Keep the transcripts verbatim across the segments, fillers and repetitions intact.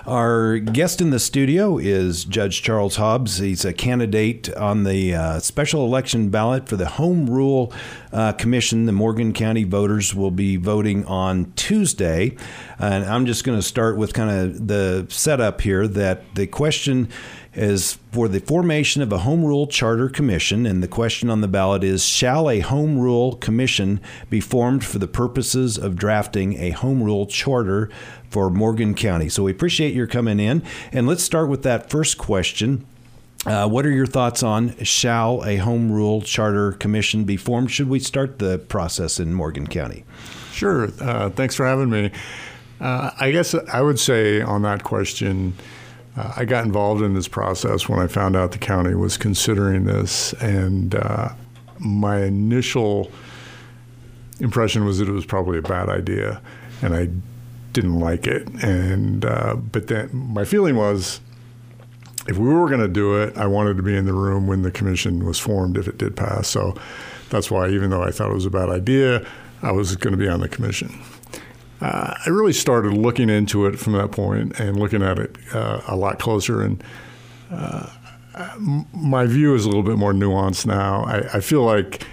Our guest in the studio is Judge Charles Hobbs. He's a candidate on the uh, special election ballot for the Home Rule uh, Commission. The Morgan County voters will be voting on Tuesday. And I'm just going to start with kind of the setup here that the question is for the formation of a Home Rule Charter Commission, and the question on the ballot is, shall a Home Rule Commission be formed for the purposes of drafting a Home Rule Charter for Morgan County? So we appreciate your coming in, and let's start with that first question. Uh, what are your thoughts on shall a Home Rule Charter Commission be formed? Should we start the process in Morgan County? Sure. Uh, thanks for having me. Uh, I guess I would say on that question, Uh, I got involved in this process when I found out the county was considering this, and uh, my initial impression was that it was probably a bad idea, and I didn't like it. And uh, but then my feeling was, if we were going to do it, I wanted to be in the room when the commission was formed if it did pass. So that's why, even though I thought it was a bad idea, I was going to be on the commission. Uh, I really started looking into it from that point and looking at it uh, a lot closer. And uh, m- my view is a little bit more nuanced now. I, I feel like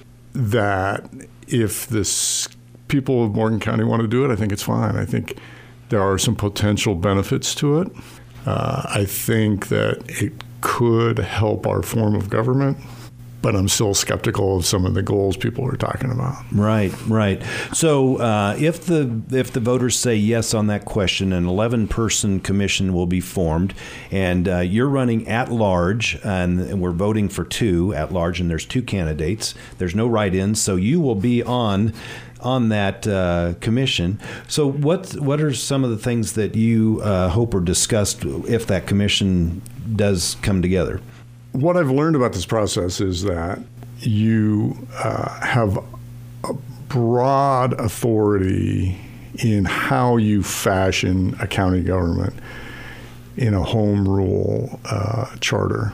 that if this people of Morgan County want to do it, I think it's fine. I think there are some potential benefits to it. Uh, I think that it could help our form of government, but I'm still skeptical of some of the goals people are talking about. Right, right. So uh, if the if the voters say yes on that question, an eleven-person commission will be formed, and uh, you're running at large, and, and we're voting for two at large, and there's two candidates. There's no write-ins, so you will be on on that uh, commission. So what what are some of the things that you uh, hope are discussed if that commission does come together? What I've learned about this process is that you uh, have a broad authority in how you fashion a county government in a home rule uh, charter.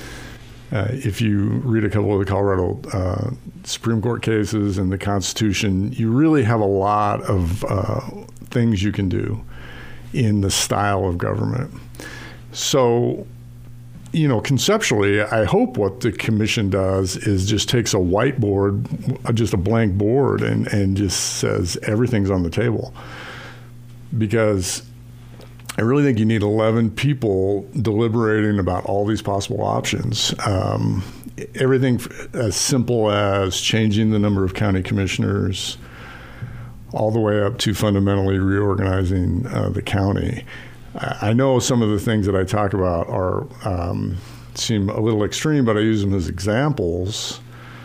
Uh, if you read a couple of the Colorado uh, Supreme Court cases and the Constitution, you really have a lot of uh, things you can do in the style of government. So, you know, conceptually, I hope what the commission does is just takes a whiteboard, just a blank board, and, and just says everything's on the table. Because I really think you need eleven people deliberating about all these possible options. Um, everything as simple as changing the number of county commissioners all the way up to fundamentally reorganizing uh, the county. I know some of the things that I talk about are um, seem a little extreme, but I use them as examples.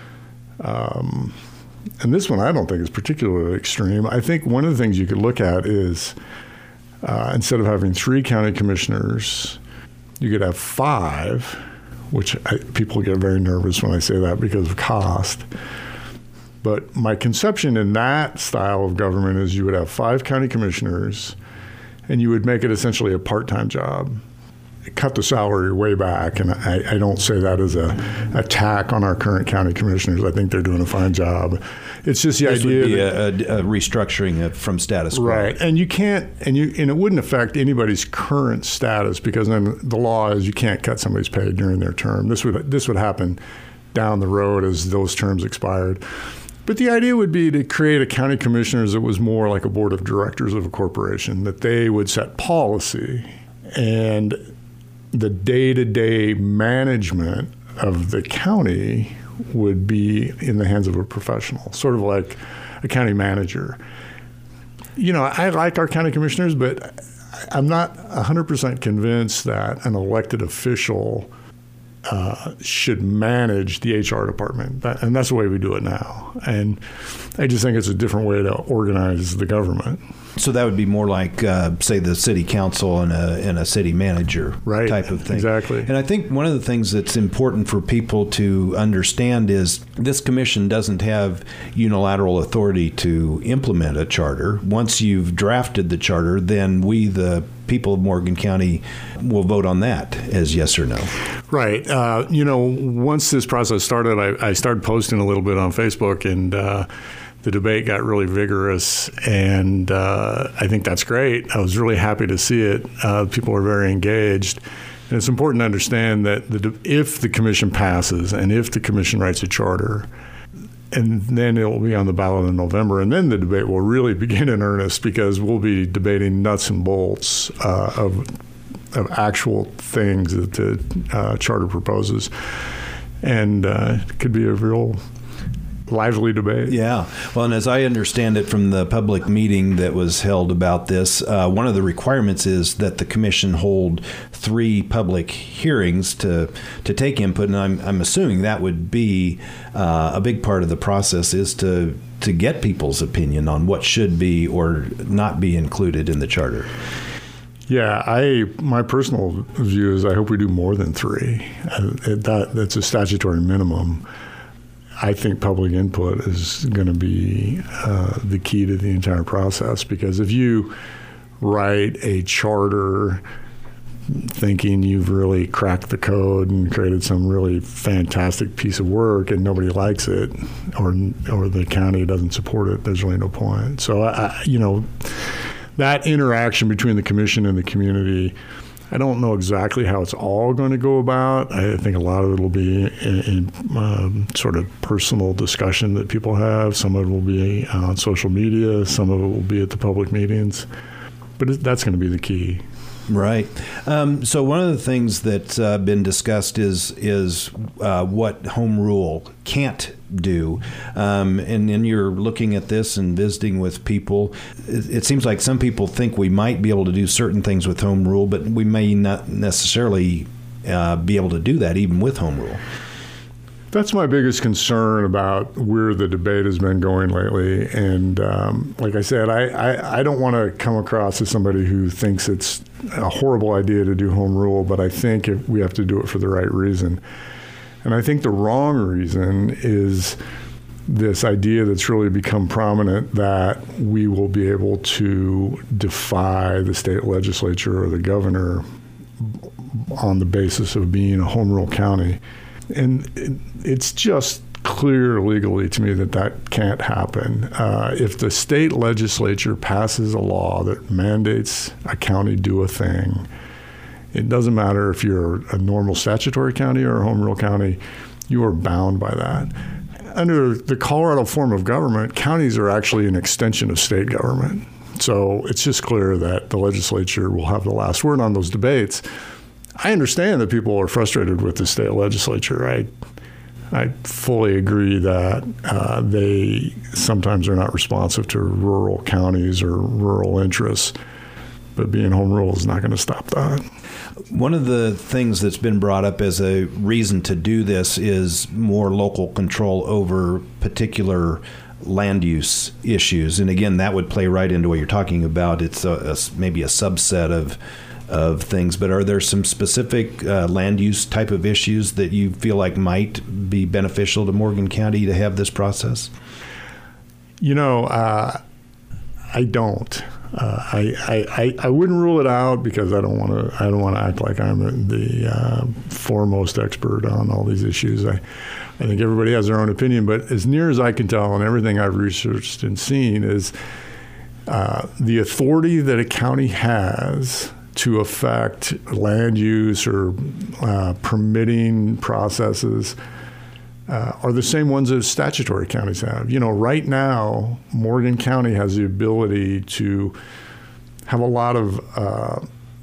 Um, and this one I don't think is particularly extreme. I think one of the things you could look at is uh, instead of having three county commissioners, you could have five, which I, people get very nervous when I say that because of cost. But my conception in that style of government is you would have five county commissioners, and you would make it essentially a part-time job. Cut the salary way back, and I, I don't say that as a attack on our current county commissioners. I think they're doing a fine job. It's just the this idea would be that, a, a restructuring of, from status quo. Right, and you can't, and you, and it wouldn't affect anybody's current status because then the law is you can't cut somebody's pay during their term. This would this would happen down the road as those terms expired. But the idea would be to create a county commissioners that was more like a board of directors of a corporation, that they would set policy and the day-to-day management of the county would be in the hands of a professional, sort of like a county manager. You know, I like our county commissioners, but I'm not one hundred percent convinced that an elected official Uh, should manage the H R department. That, and that's the way we do it now. And I just think it's a different way to organize the government. So that would be more like, uh, say, the city council and a, and a city manager right. type of thing. Exactly. And I think one of the things that's important for people to understand is this commission doesn't have unilateral authority to implement a charter. Once you've drafted the charter, then we, the people of Morgan County, will vote on that as yes or no. Right. Uh, you know, once this process started, I, I started posting a little bit on Facebook, and uh, the debate got really vigorous, and uh, I think that's great. I was really happy to see it. Uh, people are very engaged. And it's important to understand that the, if the commission passes and if the commission writes a charter, and then it will be on the ballot in November, and then the debate will really begin in earnest, because we'll be debating nuts and bolts uh, of of actual things that the uh, charter proposes. And uh, it could be a real lively debate. Yeah. Well, and as I understand it from the public meeting that was held about this, uh, one of the requirements is that the commission hold three public hearings to to take input, and I'm I'm assuming that would be uh, a big part of the process, is to to get people's opinion on what should be or not be included in the charter. Yeah, I my personal view is I hope we do more than three. Uh, that that's a statutory minimum. I think public input is going to be uh, the key to the entire process, because if you write a charter thinking you've really cracked the code and created some really fantastic piece of work and nobody likes it, or or the county doesn't support it, there's really no point. So I, you know. That interaction between the commission and the community, I don't know exactly how it's all going to go about. I think a lot of it will be in, in um, sort of personal discussion that people have. Some of it will be on social media. Some of it will be at the public meetings. But it, that's going to be the key. Right. Um, so one of the things that's uh, been discussed is is uh, what home rule can't do. Um, and then you're looking at this and visiting with people. It, it seems like some people think we might be able to do certain things with home rule, but we may not necessarily uh, be able to do that even with home rule. That's my biggest concern about where the debate has been going lately. And um, like I said, I, I, I don't want to come across as somebody who thinks it's a horrible idea to do home rule, but I think if we have to do it for the right reason. And I think the wrong reason is this idea that's really become prominent that we will be able to defy the state legislature or the governor on the basis of being a home rule county. And it's just clear legally to me that that can't happen. Uh, if the state legislature passes a law that mandates a county do a thing, it doesn't matter if you're a normal statutory county or a home rule county, you are bound by that. Under the Colorado form of government, counties are actually an extension of state government. So it's just clear that the legislature will have the last word on those debates. I understand that people are frustrated with the state legislature. I, I fully agree that uh, they sometimes are not responsive to rural counties or rural interests, but being home rule is not going to stop that. One of the things that's been brought up as a reason to do this is more local control over particular land use issues. And again, that would play right into what you're talking about. It's a, a, maybe a subset of of things, but are there some specific uh, land use type of issues that you feel like might be beneficial to Morgan County to have this process? You know, uh, I don't. Uh, I, I I wouldn't rule it out, because I don't want to. I don't want to act like I'm the uh, foremost expert on all these issues. I I think everybody has their own opinion, but as near as I can tell, and everything I've researched and seen, is uh, the authority that a county has to affect land use or uh, permitting processes uh, are the same ones that statutory counties have. You know, right now, Morgan County has the ability to have a lot of uh,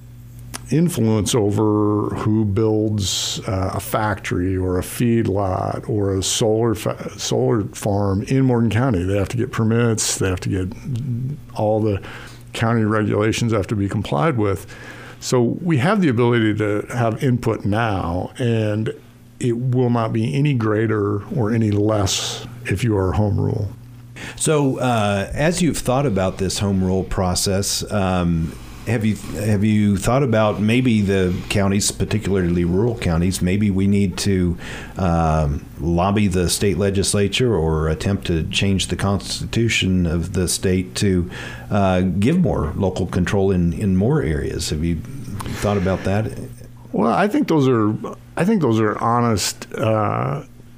influence over who builds uh, a factory or a feedlot or a solar fa- solar farm in Morgan County. They have to get permits. They have to get all the county regulations have to be complied with. So we have the ability to have input now, and it will not be any greater or any less if you are home rule. So uh, as you've thought about this home rule process, um, have you have you thought about maybe the counties, particularly rural counties, maybe we need to um, lobby the state legislature or attempt to change the constitution of the state to uh, give more local control in, in more areas? Have you thought about that? Well, I think those are I think those are honest uh,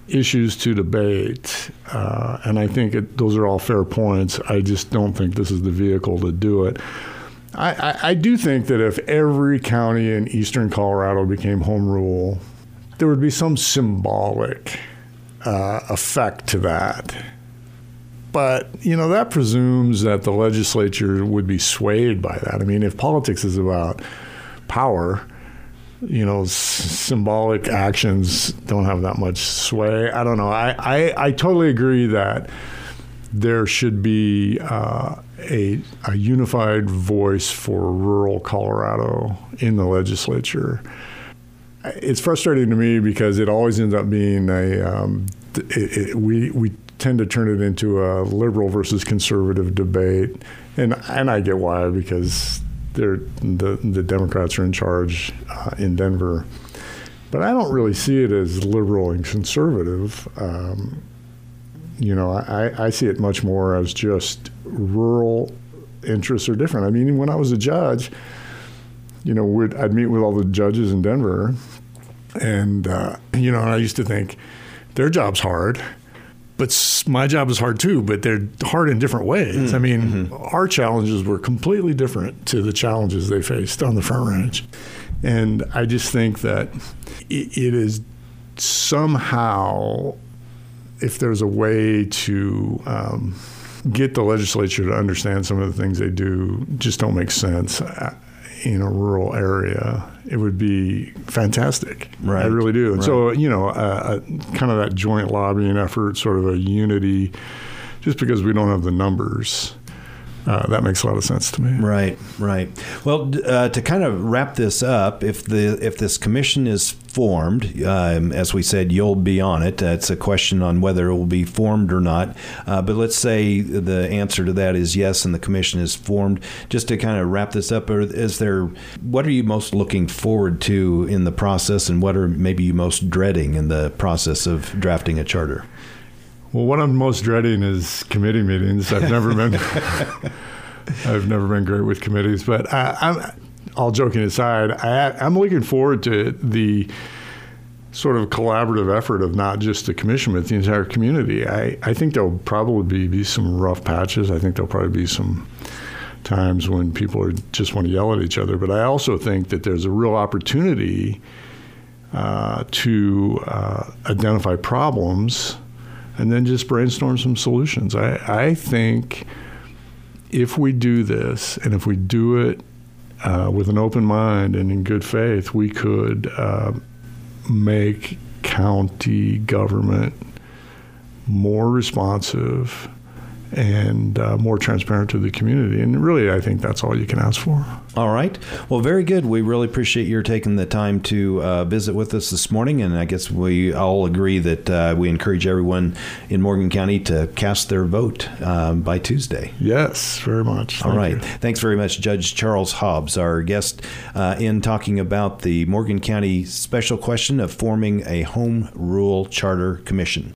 issues to debate, uh, and I think it, those are all fair points. I just don't think this is the vehicle to do it. I, I, I do think that if every county in eastern Colorado became home rule, there would be some symbolic uh, effect to that. But, you know, that presumes that the legislature would be swayed by that. I mean, if politics is about power, you know, s- symbolic actions don't have that much sway. I don't know. I, I, I totally agree that there should be uh, a, a unified voice for rural Colorado in the legislature. It's frustrating to me because it always ends up being a um, it, it, we we tend to turn it into a liberal versus conservative debate, and and I get why, because they're the the Democrats are in charge uh, in Denver, but I don't really see it as liberal and conservative. Um, you know, I, I see it much more as just rural interests are different. I mean, when I was a judge, you know, we'd, I'd meet with all the judges in Denver, and, uh, you know, and I used to think their job's hard, but my job is hard too, but they're hard in different ways. Mm-hmm. I mean, mm-hmm. our challenges were completely different to the challenges they faced on the Front Range. And I just think that it, it is somehow, if there's a way to um, get the legislature to understand some of the things they do just don't make sense in a rural area, it would be fantastic. Right. I really do. And right. so, you know, uh, kind of that joint lobbying effort, sort of a unity, just because we don't have the numbers, uh, that makes a lot of sense to me. Right, right. Well, uh, to kind of wrap this up, if the if this commission is formed, um, as we said, you'll be on it. Uh, it's a question on whether it will be formed or not. Uh, but let's say the answer to that is yes, and the commission is formed. Just to kind of wrap this up, is there what are you most looking forward to in the process, and what are maybe you most dreading in the process of drafting a charter? Well, what I'm most dreading is committee meetings. I've never been, I've never been great with committees. But I, I'm, all joking aside, I, I'm looking forward to the sort of collaborative effort of not just the commission, but the entire community. I, I think there'll probably be, be some rough patches. I think there'll probably be some times when people are, just want to yell at each other. But I also think that there's a real opportunity uh, to uh, identify problems and then just brainstorm some solutions. I, I think if we do this, and if we do it uh, with an open mind and in good faith, we could uh, make county government more responsive and uh, more transparent to the community. And really, I think that's all you can ask for. All right. Well, very good. We really appreciate your taking the time to uh, visit with us this morning. And I guess we all agree that uh, we encourage everyone in Morgan County to cast their vote um, by Tuesday. Yes, very much. Thank all right. You. Thanks very much, Judge Charles Hobbs, our guest uh, in talking about the Morgan County special question of forming a home rule charter commission.